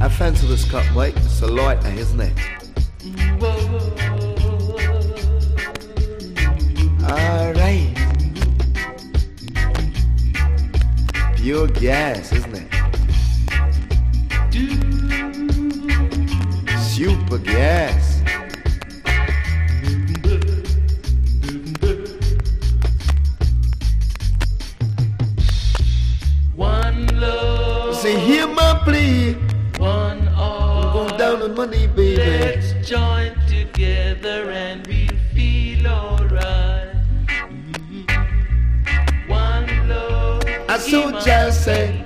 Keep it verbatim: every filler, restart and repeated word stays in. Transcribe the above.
I fancy this cup, mate. It's a lighter, isn't it? Alright. Pure gas, isn't it? Super gas. One love. Say, hear my plea. One all. We'll go down on money, baby. Let's join together and we feel alright. One love. I saw just say.